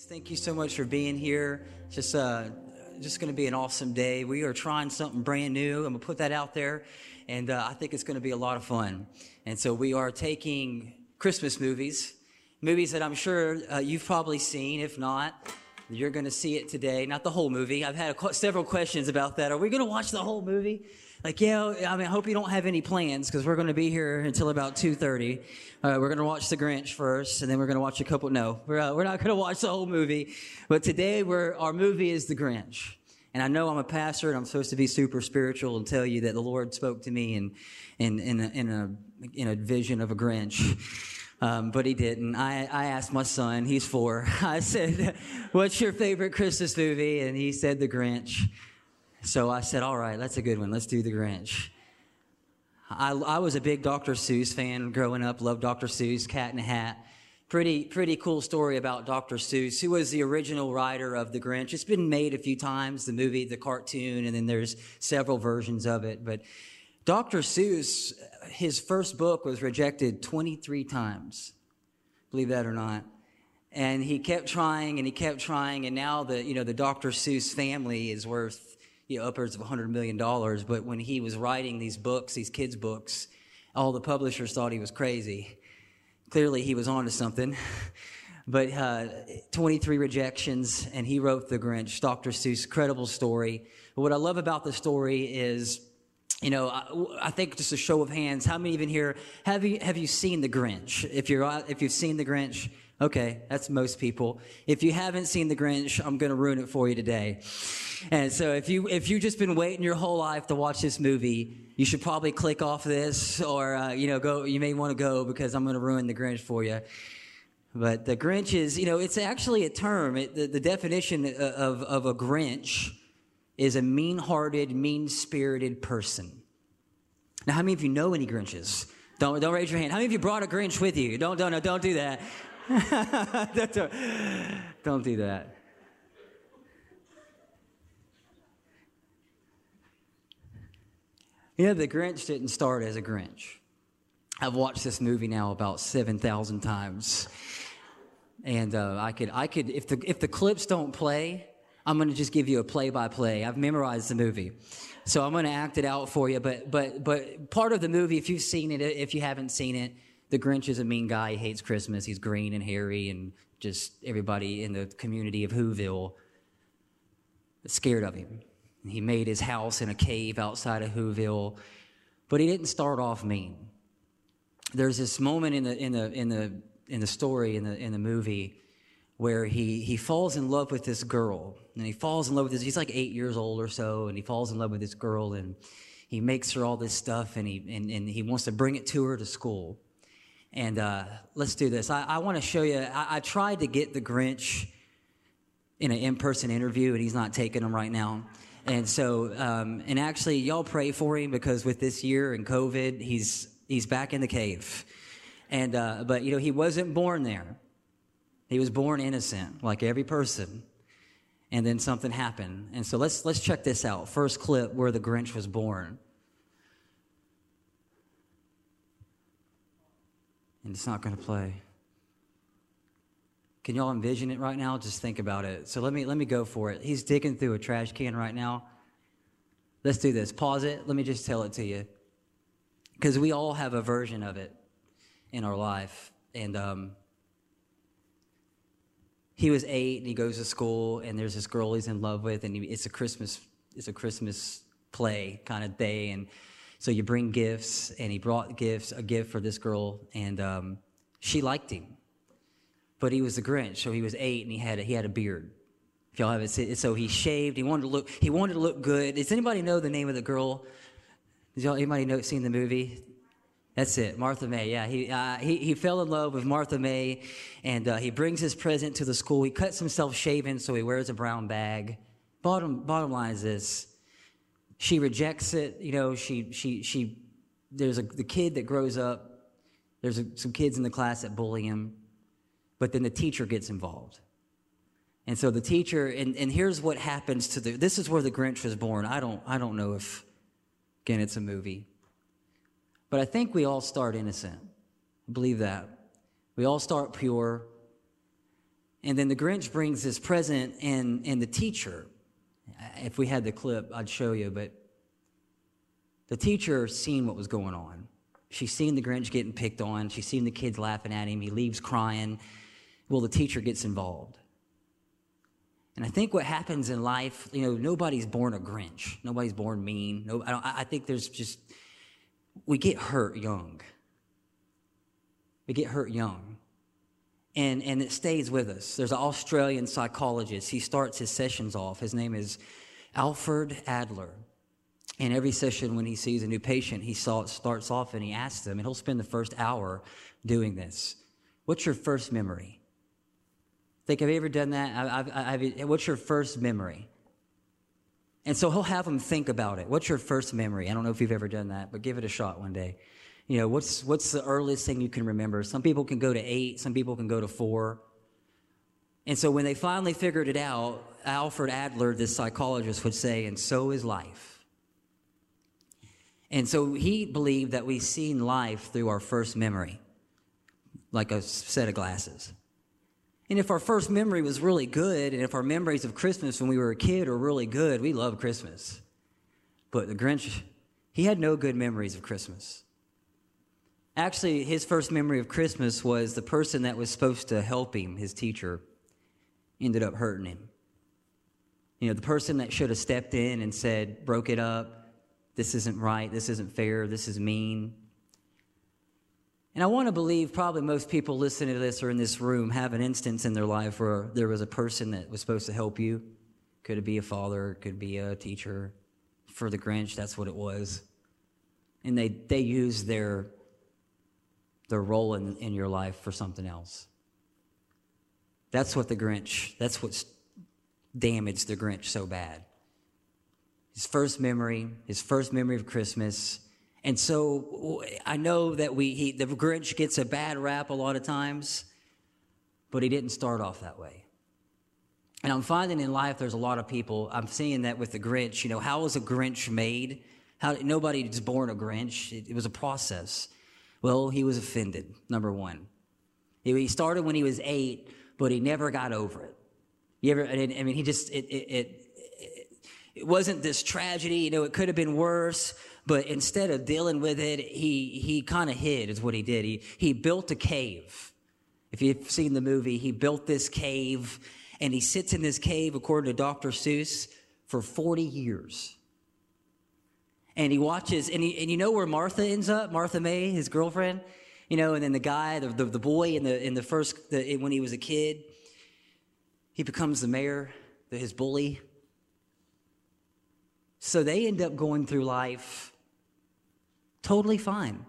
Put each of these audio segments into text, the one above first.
Thank you so much for being here. Just going to be an awesome day. We are trying something brand new. I'm going to put that out there, and I think it's going to be a lot of fun. And so we are taking Christmas movies that I'm sure you've probably seen. If not, you're going to see it today. Not the whole movie. I've had several questions about that. Are we going to watch the whole movie? Like, yeah, I mean, I hope you don't have any plans because we're going to be here until about 2:30. We're going to watch The Grinch first, and then we're going to watch a couple. No, we're not going to watch the whole movie. But today, our movie is The Grinch. And I know I'm a pastor, and I'm supposed to be super spiritual and tell you that the Lord spoke to me in a vision of a Grinch. But he didn't. I asked my son, he's 4. I said, "What's your favorite Christmas movie?" And he said, "The Grinch." So I said, all right, that's a good one. Let's do The Grinch. I was a big Dr. Seuss fan growing up. Loved Dr. Seuss, Cat in the Hat. Pretty cool story about Dr. Seuss, who was the original writer of The Grinch. It's been made a few times, the movie, the cartoon, and then there's several versions of it. But Dr. Seuss, his first book was rejected 23 times. Believe that or not. And he kept trying, and now the Dr. Seuss family is worth upwards of $100 million. But when he was writing these books, these kids' books, all the publishers thought he was crazy. Clearly, he was onto something. But 23 rejections, and he wrote The Grinch. Dr. Seuss, incredible story. But what I love about the story is, I think just a show of hands, how many even here have you seen The Grinch? If you've seen The Grinch, okay, that's most people. If you haven't seen The Grinch, I'm going to ruin it for you today. And so if you've just been waiting your whole life to watch this movie, you should probably click off this or go. You may want to go because I'm going to ruin The Grinch for you. But The Grinch is, it's actually a term. The definition of a Grinch is a mean-hearted, mean-spirited person. Now, how many of you know any Grinches? Don't raise your hand. How many of you brought a Grinch with you? Don't do that. Don't do that. The Grinch didn't start as a Grinch. I've watched this movie now about 7,000 times, and I could if the clips don't play, I'm going to just give you a play-by-play. I've memorized the movie, so I'm going to act it out for you. But part of the movie, if you've seen it, if you haven't seen it, the Grinch is a mean guy. He hates Christmas. He's green and hairy, and just everybody in the community of Whoville is scared of him. He made his house in a cave outside of Whoville, but he didn't start off mean. There's this moment in the story in the movie where he falls in love with this girl, and he falls in love with this. He's like 8 years old or so, and he falls in love with this girl, and he makes her all this stuff, and he wants to bring it to her to school. And let's do this. I want to show you. I tried to get the Grinch in an in-person interview, and he's not taking them right now. And so, and actually, y'all pray for him because with this year and COVID, he's back in the cave. And but he wasn't born there. He was born innocent, like every person. And then something happened. And so let's check this out. First clip where the Grinch was born. And it's not going to play. Can y'all envision it right now? Just think about it. So let me go for it. He's digging through a trash can right now. Let's do this. Pause it. Let me just tell it to you. Because we all have a version of it in our life. And he was 8 and he goes to school and there's this girl he's in love with and it's a Christmas play kind of day. And so you bring gifts and he brought a gift for this girl and she liked him. But he was the Grinch, so he was 8 and he had a beard. If y'all haven't seen it, so he shaved. He wanted to look good. Does anybody know the name of the girl? Anybody seen the movie? That's it, Martha May. Yeah, he fell in love with Martha May, and he brings his present to the school. He cuts himself shaving, so he wears a brown bag. Bottom line is this: she rejects it. There's the kid that grows up. There's some kids in the class that bully him. But then the teacher gets involved. And so the teacher, and here's what happens this is where the Grinch was born. I don't know if, again, it's a movie. But I think we all start innocent. I believe that. We all start pure. And then the Grinch brings this present, and the teacher, if we had the clip, I'd show you, but the teacher seen what was going on. She's seen the Grinch getting picked on. She's seen the kids laughing at him. He leaves crying. Well, the teacher gets involved. And I think what happens in life, nobody's born a Grinch. Nobody's born mean. No, I think we get hurt young. We get hurt young. And it stays with us. There's an Australian psychologist. He starts his sessions off. His name is Alfred Adler. And every session when he sees a new patient, he starts off and he asks them, and he'll spend the first hour doing this. What's your first memory? Have you ever done that? What's your first memory? And so he'll have them think about it. What's your first memory? I don't know if you've ever done that, but give it a shot one day. What's the earliest thing you can remember? Some people can go to 8, some people can go to 4. And so when they finally figured it out, Alfred Adler, this psychologist, would say, and so is life. And so he believed that we've seen life through our first memory, like a set of glasses. And if our first memory was really good, and if our memories of Christmas when we were a kid are really good, we love Christmas. But the Grinch, he had no good memories of Christmas. Actually, his first memory of Christmas was the person that was supposed to help him, his teacher, ended up hurting him. The person that should have stepped in and said, broke it up, this isn't right, this isn't fair, this is mean. And I want to believe probably most people listening to this or in this room have an instance in their life where there was a person that was supposed to help you. Could it be a father, could be a teacher. For the Grinch, that's what it was. And they used their role in your life for something else. That's what's damaged the Grinch so bad. His first memory of Christmas. And so I know that the Grinch gets a bad rap a lot of times, but he didn't start off that way. And I'm finding in life there's a lot of people, I'm seeing that with the Grinch. How was a Grinch made? Nobody is born a Grinch. It was a process. Well, he was offended, number one. He started when he was 8, but he never got over it. It wasn't this tragedy, it could have been worse, but instead of dealing with it, he kind of hid is what he did. He built a cave. If you've seen the movie, he built this cave, and he sits in this cave, according to Dr. Seuss, for 40 years. And he watches, and you know where Martha ends up? Martha May, his girlfriend, and then the guy, the boy when he was a kid, he becomes the mayor, his bully. So they end up going through life totally fine.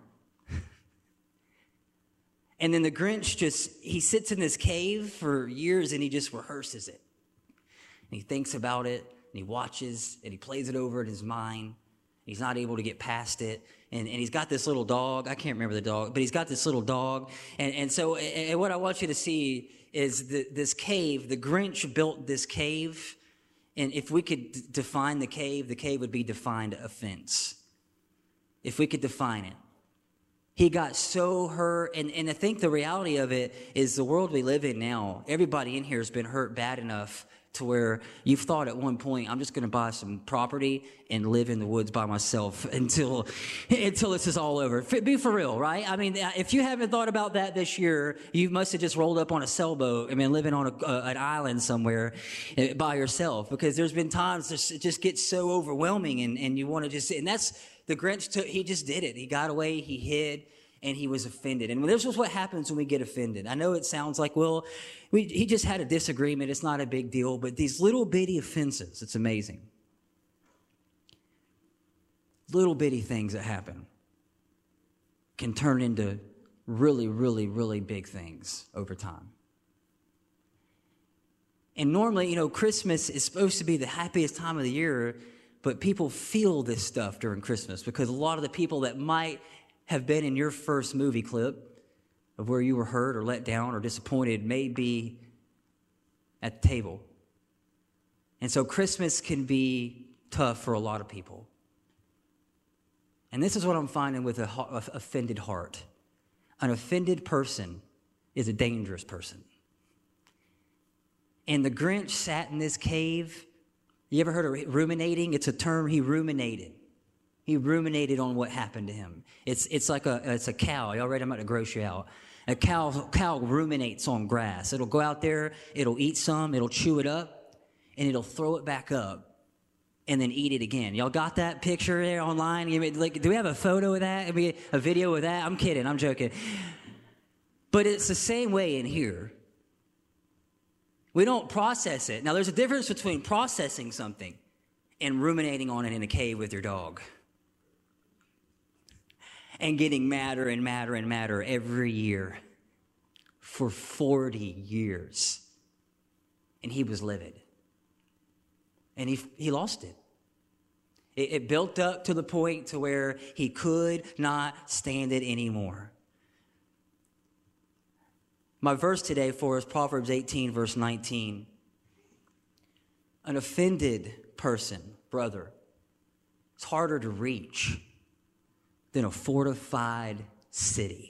And then the Grinch he sits in this cave for years and he just rehearses it. And he thinks about it, and he watches, and he plays it over in his mind. He's not able to get past it. And he's got this little dog. I can't remember the dog, but he's got this little dog. And so what I want you to see is this cave. The Grinch built this cave. And if we could define the cave would be defined offense. If we could define it. He got so hurt, and I think the reality of it is the world we live in now, everybody in here has been hurt bad enough to where you've thought at one point, I'm just going to buy some property and live in the woods by myself until this is all over. Be for real, right? I mean, if you haven't thought about that this year, you must have just rolled up on a sailboat, living on an island somewhere by yourself, because there's been times it just gets so overwhelming and you want to just, and that's, the Grinch he just did it. He got away, he hid, and he was offended. And this is what happens when we get offended. I know it sounds like, he just had a disagreement. It's not a big deal. But these little bitty offenses, it's amazing. Little bitty things that happen can turn into really, really, really big things over time. And normally, Christmas is supposed to be the happiest time of the year, but people feel this stuff during Christmas because a lot of the people that might have been in your first movie clip of where you were hurt or let down or disappointed may be at the table. And so Christmas can be tough for a lot of people. And this is what I'm finding with an offended heart. An offended person is a dangerous person. And the Grinch sat in this cave. You ever heard of ruminating? It's a term. He ruminated. He ruminated on what happened to him. It's like a cow. Y'all read? I'm about to gross you out. A cow ruminates on grass. It'll go out there, it'll eat some, it'll chew it up, and it'll throw it back up and then eat it again. Y'all got that picture there online? Like, do we have a photo of that? A video of that? I'm kidding. I'm joking. But it's the same way in here. We don't process it. Now, there's a difference between processing something and ruminating on it in a cave with your dog. And getting madder and madder and madder every year for 40 years. And he was livid. And he lost it. It built up to the point to where he could not stand it anymore. My verse today for us, Proverbs 18, verse 19. An offended person, brother, it's harder to reach than a fortified city.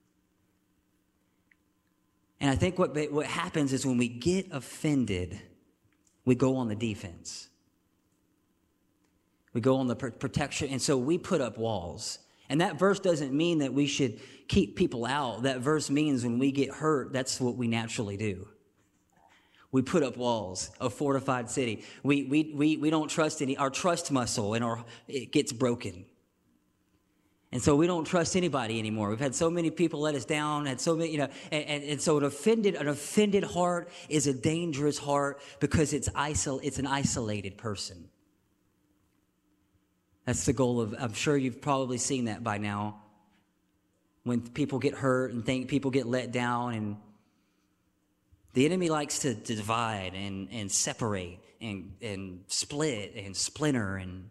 And I think what happens is when we get offended, we go on the defense. We go on the protection, and so we put up walls. And that verse doesn't mean that we should keep people out. That verse means when we get hurt, that's what we naturally do. We put up walls, a fortified city. We don't trust our trust muscle, and it gets broken. And so we don't trust anybody anymore. We've had so many people let us down, and so many, and so an offended heart is a dangerous heart because it's an isolated person. That's the goal of, I'm sure you've probably seen that by now. When people get hurt and people get let down, and the enemy likes to divide and separate and split and splinter, and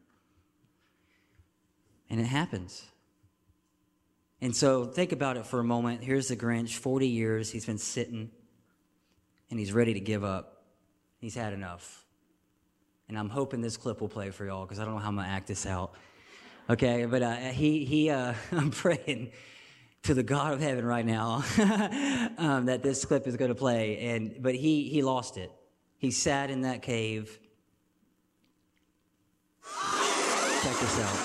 it happens. And so think about it for a moment. Here's the Grinch, 40 years, he's been sitting, and he's ready to give up. He's had enough. And I'm hoping this clip will play for y'all, because I don't know how I'm going to act this out. Okay, but I'm praying to the God of heaven right now that this clip is going to play. But he lost it. He sat in that cave. Check this out.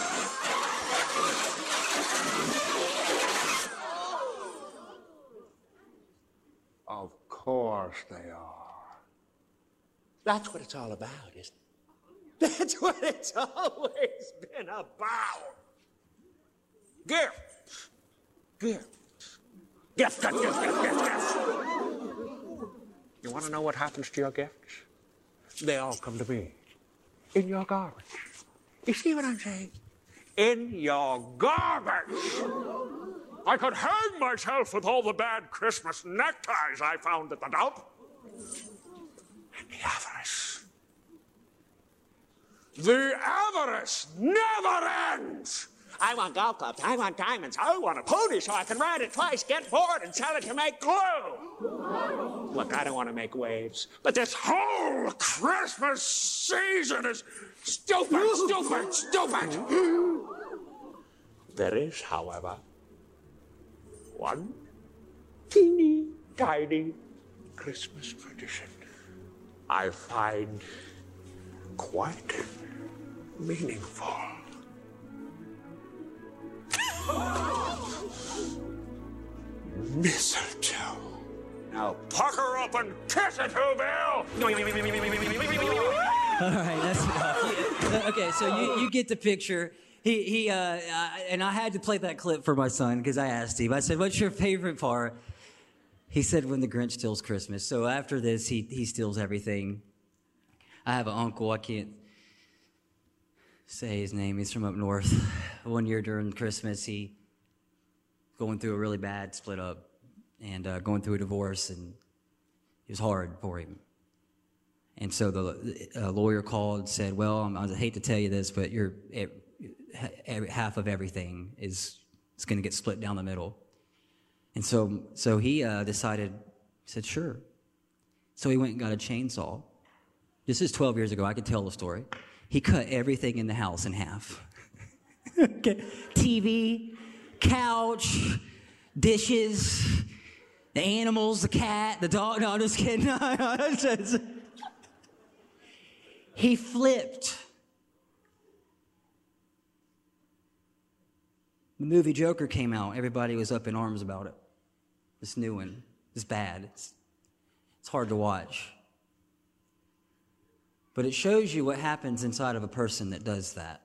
Of course they are. That's what it's all about, isn't it? That's what it's always been about. Gifts. Gifts. Gifts, gifts, gifts, gifts, gifts, gifts. You want to know what happens to your gifts? They all come to me. In your garbage. You see what I'm saying? In your garbage. I could hang myself with all the bad Christmas neckties I found at the dump. And the avarice. The avarice never ends. I want golf clubs. I want diamonds. I want a pony so I can ride it twice, get bored, and sell it to make glue. Look, I don't want to make waves, but this whole Christmas season is stupid, stupid, stupid. There is, however, one teeny tiny Christmas tradition I find quite meaningful. Mistletoe. Now pucker up and kiss it, Who Bill! All right, that's enough. Okay, so you get the picture. And I had to play that clip for my son because I asked him. I said, "What's your favorite part?" He said, "When the Grinch steals Christmas." So after this, he steals everything. I have an uncle. I can't say his name. He's from up north. One year during Christmas, he going through a really bad split up and going through a divorce, and it was hard for him. And so the lawyer called and said, "Well, I hate to tell you this, but half of everything is going to get split down the middle." And so he decided, he said, "Sure." So he went and got a chainsaw. This is 12 years ago. I could tell the story. He cut everything in the house in half. Okay. TV, couch, dishes, The animals, the cat, the dog. No, I'm just kidding. He flipped. The movie Joker came out. Everybody was up in arms about it. This new one is bad. It's hard to watch. But it shows you what happens inside of a person that does that.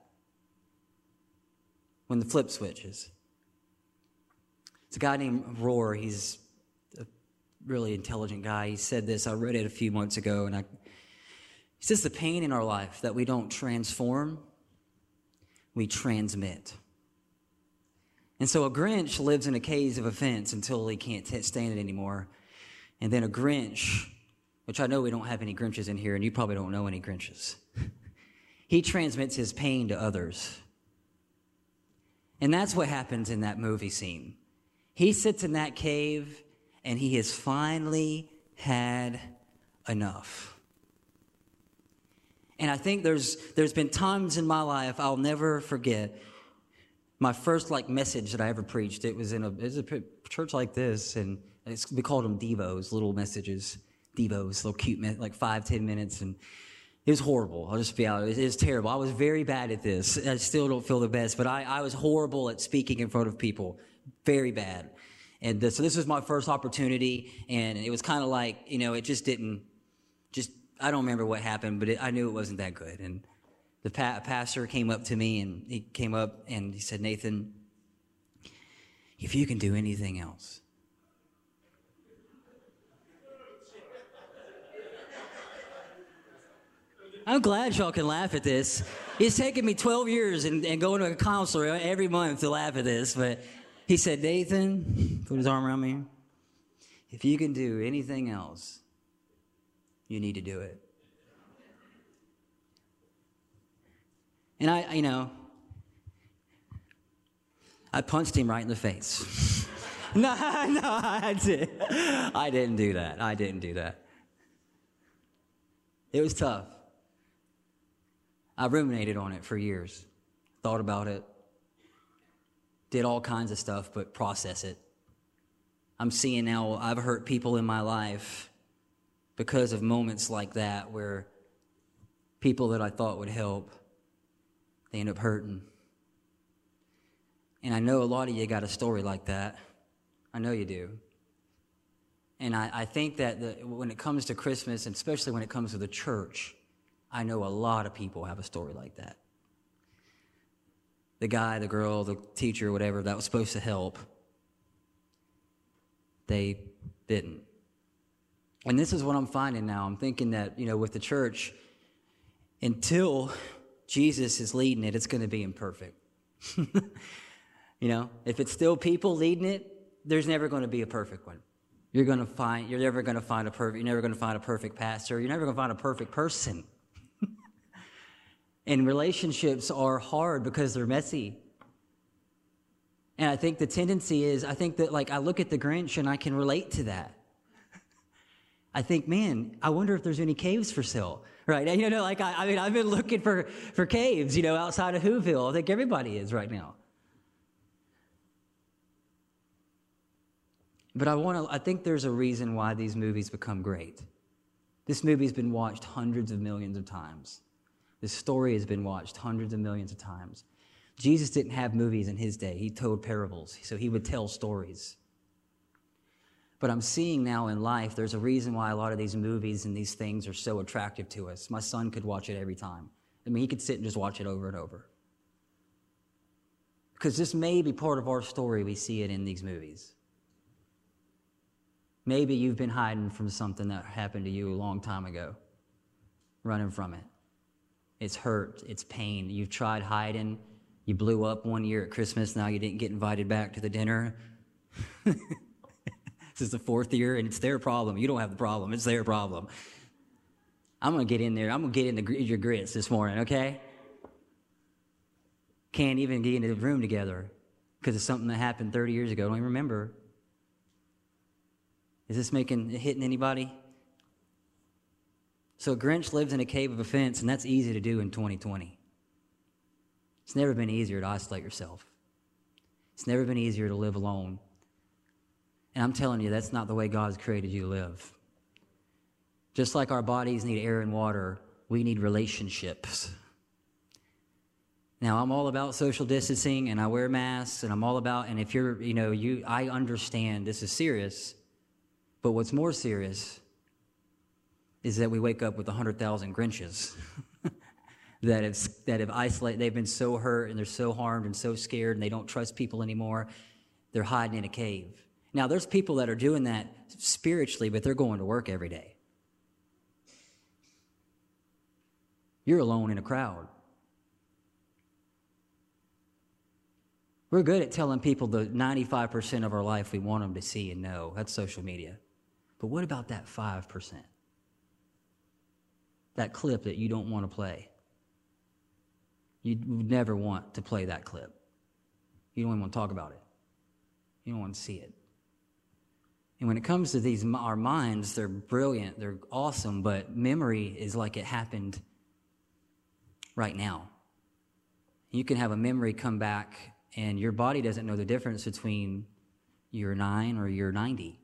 When the flip switches. It's a guy named Rohr. He's a really intelligent guy. He said this. I read it a few months ago, and he says the pain in our life that we don't transform, we transmit. And so a Grinch lives in a cave of offense until he can't stand it anymore. And then a Grinch, which I know we don't have any Grinches in here, and you probably don't know any Grinches. He transmits his pain to others. And that's what happens in that movie scene. He sits in that cave, and he has finally had enough. And I think there's been times in my life I'll never forget. My first message that I ever preached, it was a church like this, and we called them Devos, little messages, Devos, little cute, 5-10 minutes, and it was horrible. I'll just be honest. It was terrible. I was very bad at this. I still don't feel the best, but I was horrible at speaking in front of people. Very bad. And so this was my first opportunity, and it was kind of it just didn't, I don't remember what happened, but I knew it wasn't that good. And the pastor came up to me, and he came up and he said, Nathan, if you can do anything else, I'm glad y'all can laugh at this. It's taken me 12 years and going to a counselor every month to laugh at this, but he said, Nathan, put his arm around me, if you can do anything else, you need to do it. And I punched him right in the face. No, I didn't do that. It was tough. I ruminated on it for years, thought about it, did all kinds of stuff, but process it. I'm seeing now I've hurt people in my life because of moments like that where people that I thought would help, they end up hurting. And I know a lot of you got a story like that. I know you do. And I think that when it comes to Christmas, and especially when it comes to the church, I know a lot of people have a story like that. The guy, the girl, the teacher, whatever, that was supposed to help, they didn't. And this is what I'm finding now. I'm thinking that, with the church, until Jesus is leading it, it's going to be imperfect. If it's still people leading it, there's never going to be a perfect one. You're never going to find a perfect pastor. You're never going to find a perfect person. And relationships are hard because they're messy. And I think the tendency is, I look at the Grinch and I can relate to that. I think, man, I wonder if there's any caves for sale, right? I've been looking for caves, outside of Whoville. I think everybody is right now. But I think there's a reason why these movies become great. This movie's been watched hundreds of millions of times. This story has been watched hundreds of millions of times. Jesus didn't have movies in his day. He told parables, so he would tell stories. But I'm seeing now in life, there's a reason why a lot of these movies and these things are so attractive to us. My son could watch it every time. He could sit and just watch it over and over. Because this may be part of our story. We see it in these movies. Maybe you've been hiding from something that happened to you a long time ago, running from it. It's hurt, it's pain. You've tried hiding. You blew up one year at Christmas. Now you didn't get invited back to the dinner. This is the 4th year, and it's their problem. You don't have the problem. It's their problem. I'm going to get in there. I'm going to get into your grits this morning, okay? Can't even get into the room together because of something that happened 30 years ago. Don't even remember. Is this hitting anybody? So Grinch lives in a cave of offense, and that's easy to do in 2020. It's never been easier to isolate yourself. It's never been easier to live alone. And I'm telling you, that's not the way God has created you to live. Just like our bodies need air and water, we need relationships. Now, I'm all about social distancing, and I wear masks, and I'm all about, and if you're, I understand this is serious, but what's more serious is that we wake up with 100,000 Grinches that have isolated, they've been so hurt, and they're so harmed, and so scared, and they don't trust people anymore. They're hiding in a cave. Now, there's people that are doing that spiritually, but they're going to work every day. You're alone in a crowd. We're good at telling people the 95% of our life we want them to see and know. That's social media. But what about that 5%? That clip that you don't want to play. You never want to play that clip. You don't even want to talk about it. You don't want to see it. And when it comes to our minds, they're brilliant, they're awesome, but memory is like it happened right now. You can have a memory come back, and your body doesn't know the difference between you're 9 or you're 90.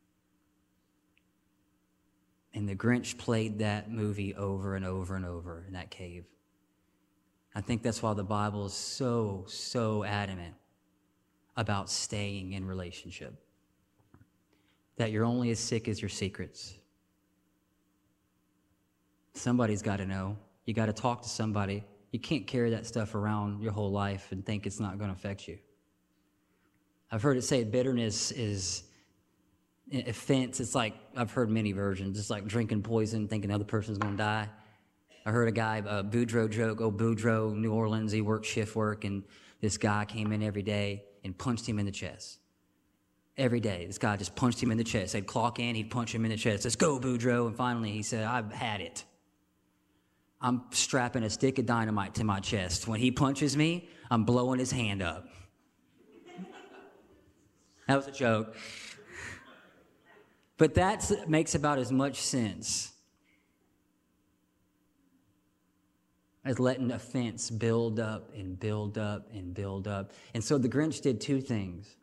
And the Grinch played that movie over and over and over in that cave. I think that's why the Bible is so, so adamant about staying in relationship. That you're only as sick as your secrets. Somebody's got to know. You got to talk to somebody. You can't carry that stuff around your whole life and think it's not going to affect you. I've heard it say bitterness is offense. It's like, I've heard many versions. It's like drinking poison, thinking the other person's going to die. I heard a guy, Boudreaux joke, Boudreaux, New Orleans, he worked shift work, and this guy came in every day and punched him in the chest. Every day, this guy just punched him in the chest. They'd clock in, he'd punch him in the chest. Let's go, Boudreaux. And finally, he said, I've had it. I'm strapping a stick of dynamite to my chest. When he punches me, I'm blowing his hand up. That was a joke. But that makes about as much sense as letting offense build up and build up and build up. And so the Grinch did two things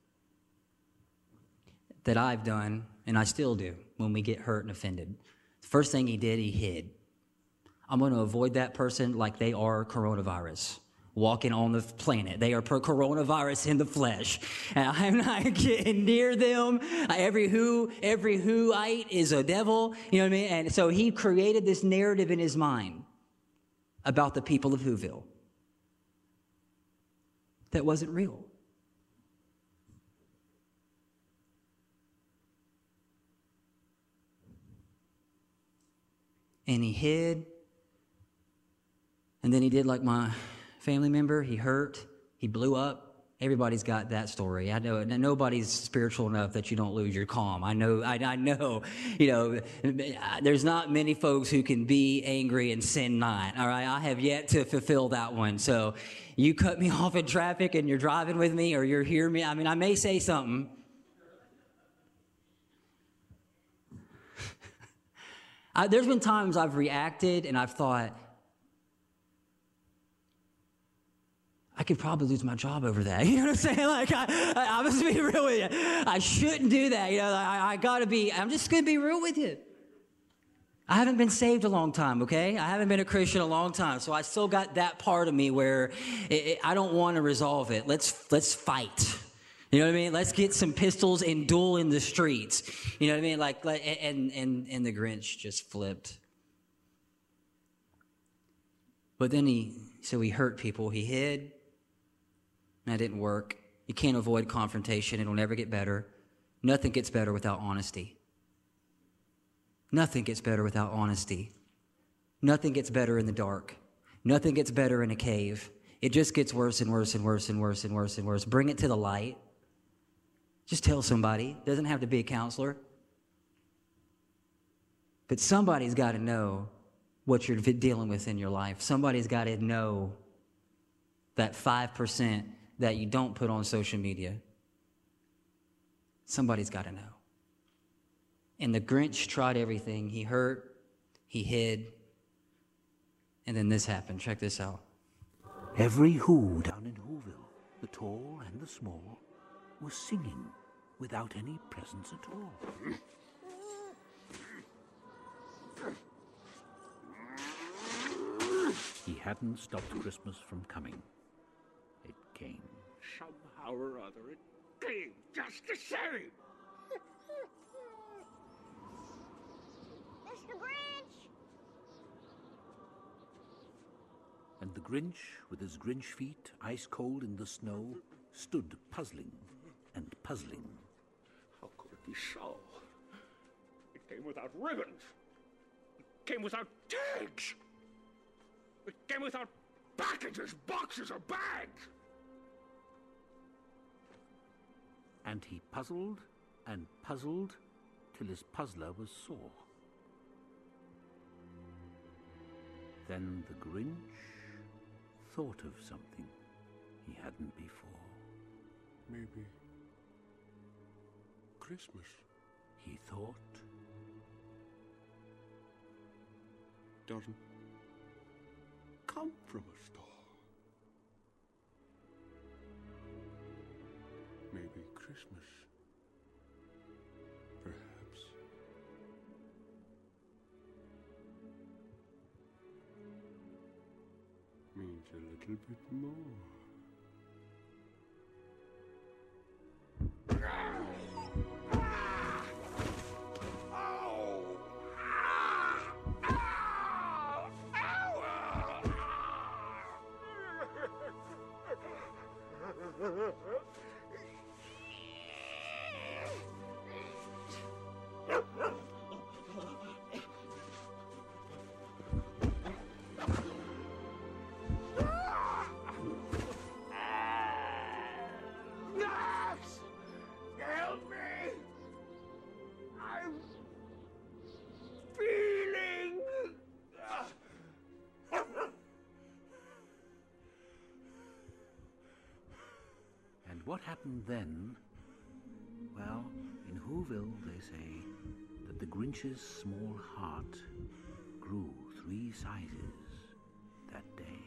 that I've done, and I still do, when we get hurt and offended. The first thing he did, he hid. I'm going to avoid that person like they are coronavirus, walking on the planet. They are coronavirus in the flesh. And I'm not getting near them. Every whoite is a devil. You know what I mean? And so he created this narrative in his mind about the people of Whoville that wasn't real. And he hid. And then he did like my family member. He hurt. He blew up. Everybody's got that story. I know nobody's spiritual enough that you don't lose your calm. I know, there's not many folks who can be angry and sin not. All right. I have yet to fulfill that one. So you cut me off in traffic and you're driving with me or you're hearing me. I mean, I may say something. There's been times I've reacted and I've thought, I could probably lose my job over that. You know what I'm saying? Like, I must be real with you. I shouldn't do that. I'm just going to be real with you. I haven't been saved a long time, okay? I haven't been a Christian a long time. So I still got that part of me where I don't want to resolve it. Let's fight. You know what I mean? Let's get some pistols and duel in the streets. You know what I mean? And the Grinch just flipped. But then he hurt people. He hid. And that didn't work. You can't avoid confrontation. It'll never get better. Nothing gets better without honesty. Nothing gets better without honesty. Nothing gets better in the dark. Nothing gets better in a cave. It just gets worse and worse and worse and worse and worse and worse. Bring it to the light. Just tell somebody. It doesn't have to be a counselor. But somebody's got to know what you're dealing with in your life. Somebody's got to know that 5% that you don't put on social media. Somebody's got to know. And the Grinch tried everything. He hurt, he hid, and then this happened. Check this out. Every who down in Whoville, the tall and the small, was singing without any presents at all. He hadn't stopped Christmas from coming. It came. Somehow or other, it came just the same. Mr. Grinch! And the Grinch, with his Grinch feet ice cold in the snow, stood puzzling and puzzling. How could it be so? It came without ribbons. It came without tags. It came without packages, boxes, or bags. And he puzzled and puzzled till his puzzler was sore. Then the Grinch thought of something he hadn't before. Maybe Christmas. He thought. Doesn't come from a store. Maybe Christmas, perhaps, means a little bit more. Max! Help me! I'm feeling... And what happened then? Well, in Whoville they say that the Grinch's small heart grew 3 sizes that day.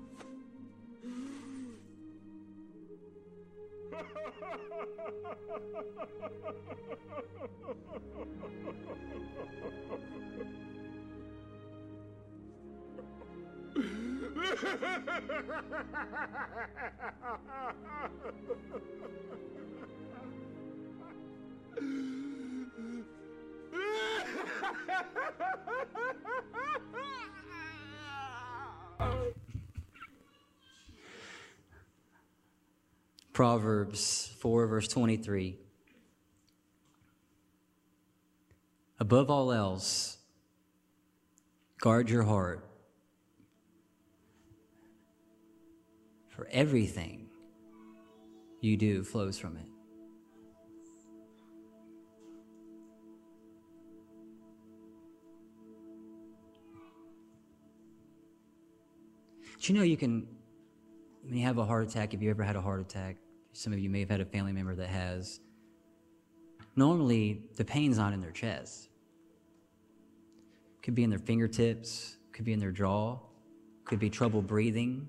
Proverbs 4, verse 23. Above all else, guard your heart, for everything you do flows from it. Do you know you can, when you have a heart attack, if you ever had a heart attack, some of you may have had a family member that has, normally the pain's not in their chest. Could be in their fingertips, could be in their jaw, could be trouble breathing.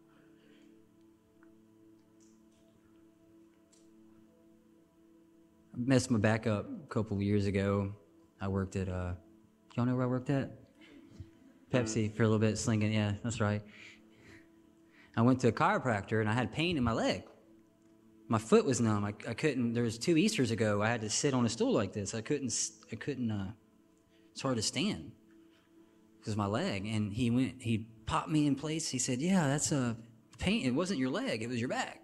I messed my back up a couple of years ago. I worked at, y'all know where I worked at? Pepsi for a little bit, slinging, yeah, that's right. I went to a chiropractor and I had pain in my leg. My foot was numb. I couldn't, there was 2 Easters ago, I had to sit on a stool like this. I couldn't, it's hard to stand because my leg. And he popped me in place. He said, yeah, that's a pain. It wasn't your leg, it was your back.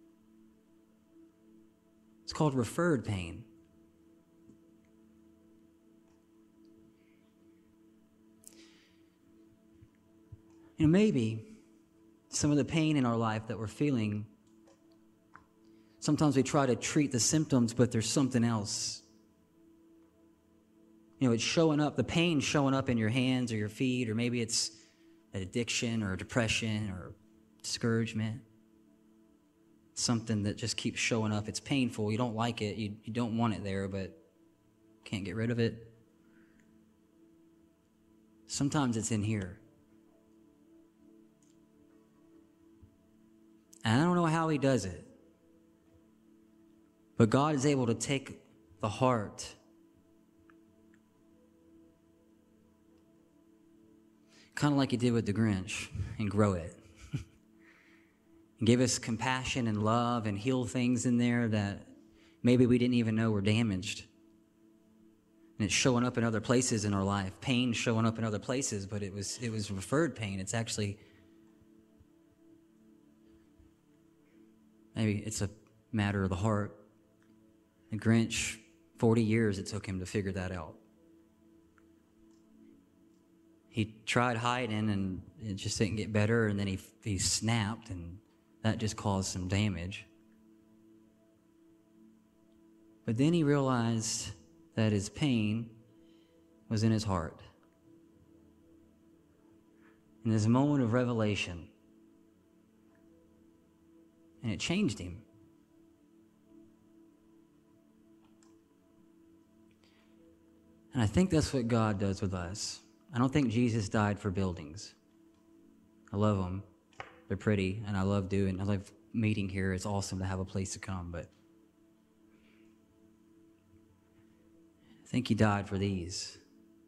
It's called referred pain. You know, maybe some of the pain in our life that we're feeling, sometimes we try to treat the symptoms, but there's something else. You know, it's showing up, the pain showing up in your hands or your feet, or maybe it's an addiction or depression or discouragement. Something that just keeps showing up. It's painful. You don't like it. You don't want it there, but can't get rid of it. Sometimes it's in here. And I don't know how he does it. But God is able to take the heart kind of like he did with the Grinch and grow it. Give us compassion and love and heal things in there that maybe we didn't even know were damaged. And it's showing up in other places in our life. Pain showing up in other places, but it was referred pain. It's actually, maybe it's a matter of the heart. The Grinch, 40 years it took him to figure that out. He tried hiding and it just didn't get better, and then he snapped, and that just caused some damage. But then he realized that his pain was in his heart. In this moment of revelation, and it changed him. And I think that's what God does with us. I don't think Jesus died for buildings. I love them. They're pretty, and I love meeting here. It's awesome to have a place to come, but I think he died for these.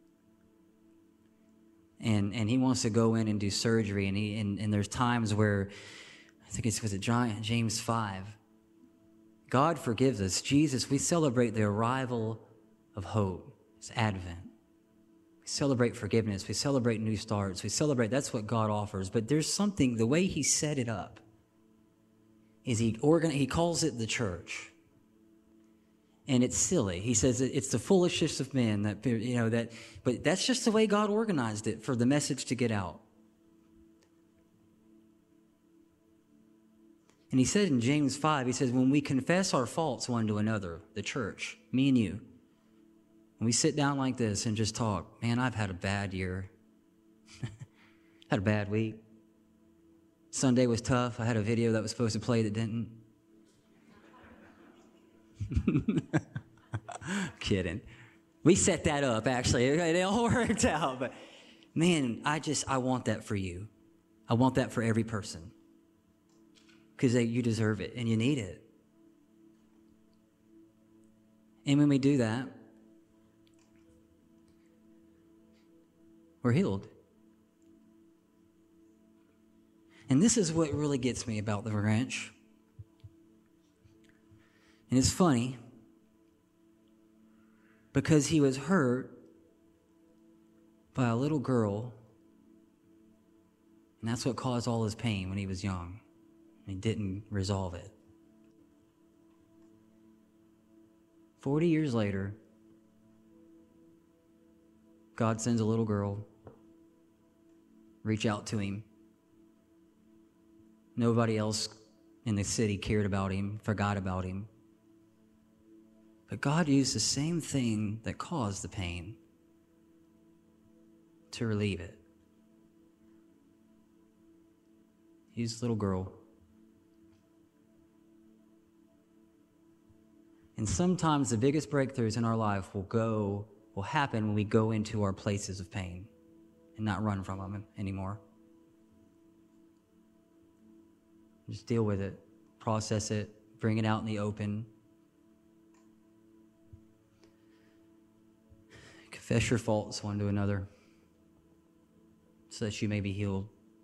And he wants to go in and do surgery, and there's times where, I think it's James 5. God forgives us. Jesus, we celebrate the arrival of hope. It's Advent. We celebrate forgiveness. We celebrate new starts. That's what God offers. But there's something, the way he set it up is he calls it the church. And it's silly. He says it's the foolishness of men but that's just the way God organized it for the message to get out. And he said in James 5, he says, when we confess our faults one to another, the church, me and you, when we sit down like this and just talk, man, I've had a bad year. Had a bad week. Sunday was tough. I had a video that was supposed to play that didn't. Kidding. We set that up, actually. It all worked out. But man, I want that for you. I want that for every person. Because you deserve it and you need it. And when we do that, we're healed. And this is what really gets me about the Grinch. And it's funny because he was hurt by a little girl, and that's what caused all his pain when he was young. And he didn't resolve it. 40 years later, God sends a little girl, reach out to him. Nobody else in the city cared about him, forgot about him. But God used the same thing that caused the pain to relieve it. He used a little girl. And sometimes the biggest breakthroughs in our life will happen when we go into our places of pain and not run from them anymore. Just deal with it, process it, bring it out in the open. Confess your faults one to another so that you may be healed.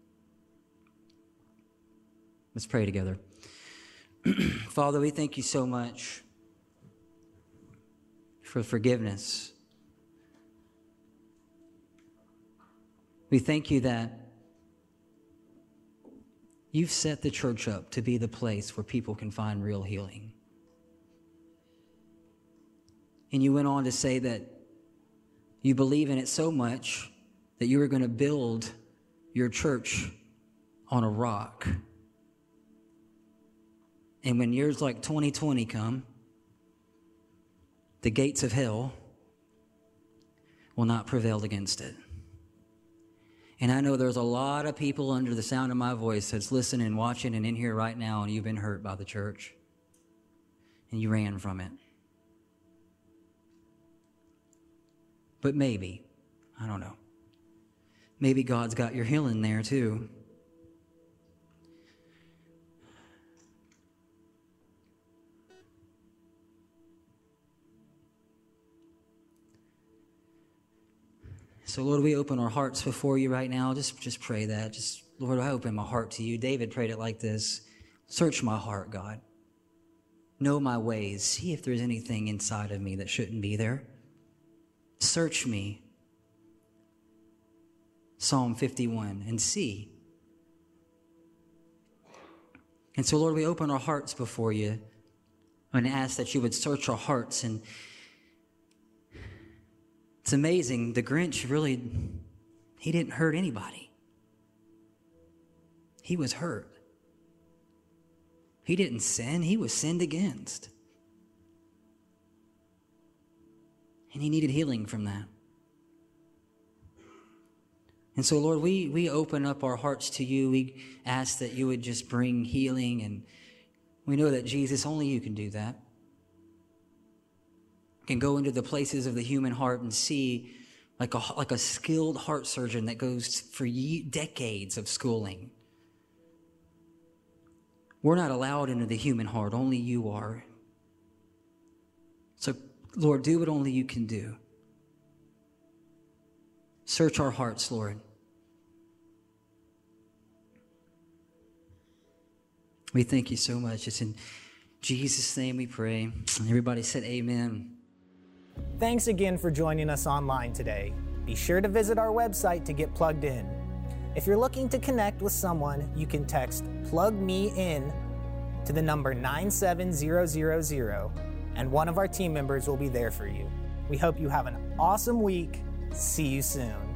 Let's pray together. Father, we thank you so much for forgiveness. We thank you that you've set the church up to be the place where people can find real healing. And you went on to say that you believe in it so much that you were going to build your church on a rock. And when years like 2020 come, the gates of hell will not prevail against it. And I know there's a lot of people under the sound of my voice that's listening, watching, and in here right now, and you've been hurt by the church. And you ran from it. But maybe, I don't know, maybe God's got your healing there too. So, Lord, we open our hearts before you right now. Just pray that. Lord, I open my heart to you. David prayed it like this. Search my heart, God. Know my ways. See if there's anything inside of me that shouldn't be there. Search me. Psalm 51, and see. And so, Lord, we open our hearts before you and ask that you would search our hearts. And it's amazing. The Grinch really, he didn't hurt anybody. He was hurt. He didn't sin. He was sinned against. And he needed healing from that. And so, Lord, we open up our hearts to you. We ask that you would just bring healing. And we know that, Jesus, only you can do that. Can go into the places of the human heart and see like a skilled heart surgeon that goes for decades of schooling. We're not allowed into the human heart. Only you are. So, Lord, do what only you can do. Search our hearts, Lord. We thank you so much. It's in Jesus' name we pray. And everybody said amen. Thanks again for joining us online today. Be sure to visit our website to get plugged in. If you're looking to connect with someone, you can text "plug me in" to the number 97000, and one of our team members will be there for you. We hope you have an awesome week. See you soon.